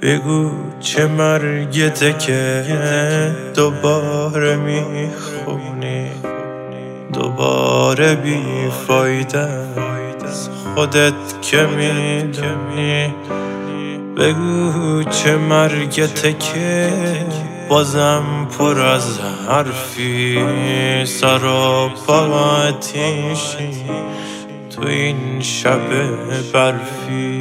بگو چه مرگته که دوباره میخونی، دوباره بیفایده از خودت که میدونی. بگو چه مرگته که بازم پر از حرفی، سر و پا آتیشی تو این شب برفی.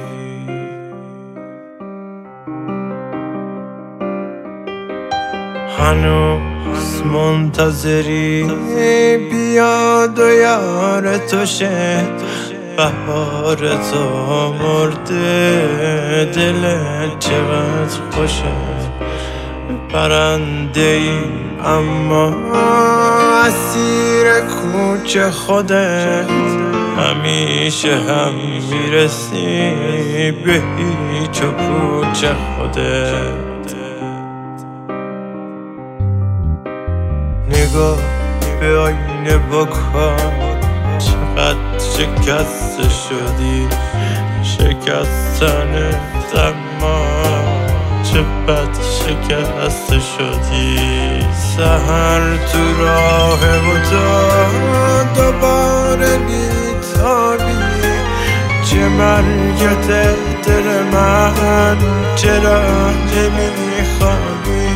هنوز منتظری بیاد و یار تو شه، بهار تو مرده دلت چقدر خوشه. پرنده ای اما اسیر کوچه خودت، همیشه هم میرسی به هیچ و کوچه خودت. نگاه به آینه بکن، چقدر شکسته شدی، شکستنت اما چه بد شکسته شدی. سحر تو راه و تو دوباره بیتابی، چه مرگته دل من، چرا نمیخوابی؟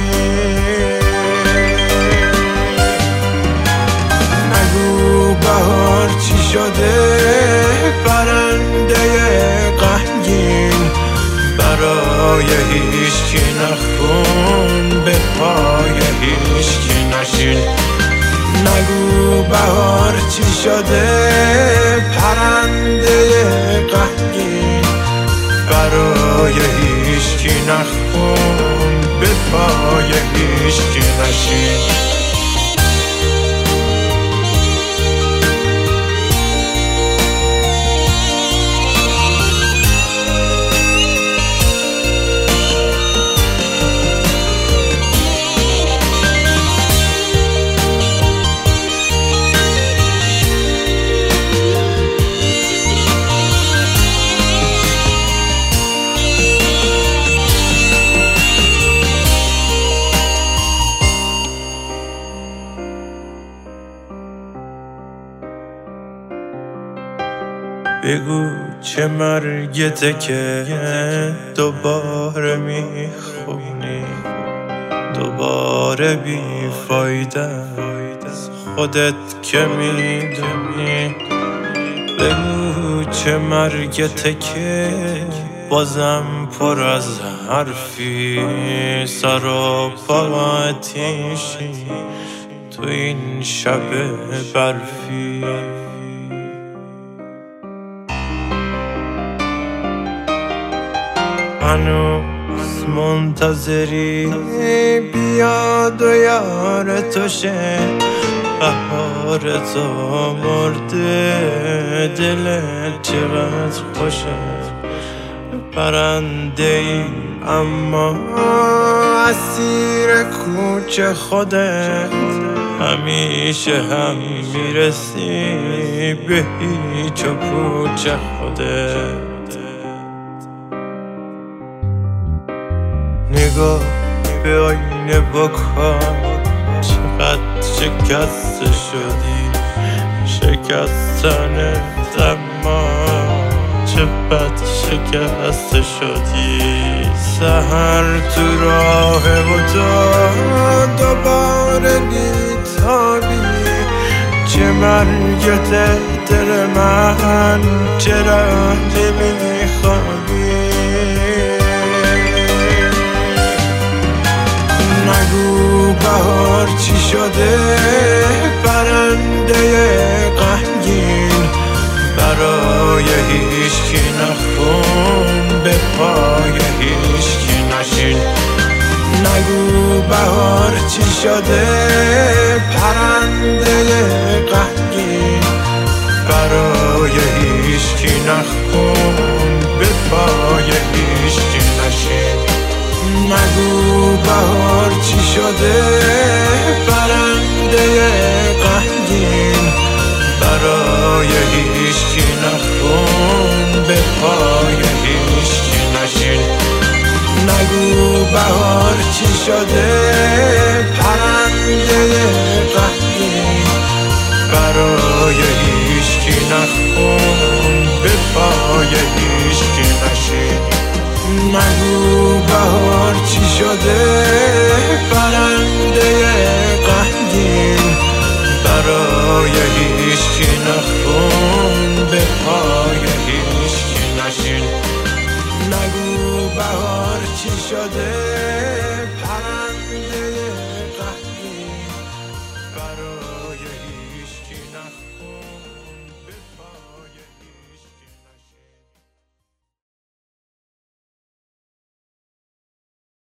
بهار چی شده پرنده غمگین، برای هیچکی نخون به پای هیچکی نشین. نگو بهار چی شده پرنده غمگین، برای هیچکی نخون به پای هیچکی نشین. بگو چه مرگته که دوباره میخونی، دوباره بیفایده از خودت که میدونی. بگو چه مرگته که بازم پر از حرفی، سر و پا آتیشی تو این شب برفی. هنوز منتظری بیاد و یار تو شه، بهار تو مرده دلت چقدر خوشه. پرنده ای اما اسیر کوچه خودت، همیشه هم میرسی به هیچ و کوچه خودت. نگاه به آینه بکن، چقدر شکسته شدی، شکستنت اما چه بد شکسته شدی. سحر تو راه و تو دوباره بیتابی، چه مرگته دل من، چرا نمیخوابی؟ نگو بهار چی شده پرنده غمگین، برای هیچکی نخون به پای هیچکی نشین. نگو بهار چی شده پرنده غمگین، برای هیچکی نخون به پای هیچکی نشین. نگو بهار چی شده پرنده غمگین، برای هیچکی نخون به پای هیچکی نشین. نگو بهار چی شده، پرنده غمگین برای هیچکی نخون، به پای هیچکی نشین. نگو بهار چی شده، پرنده غمگین برای هیچکی نخون، به پای هیچکی نشین. نگو بهار چی شده،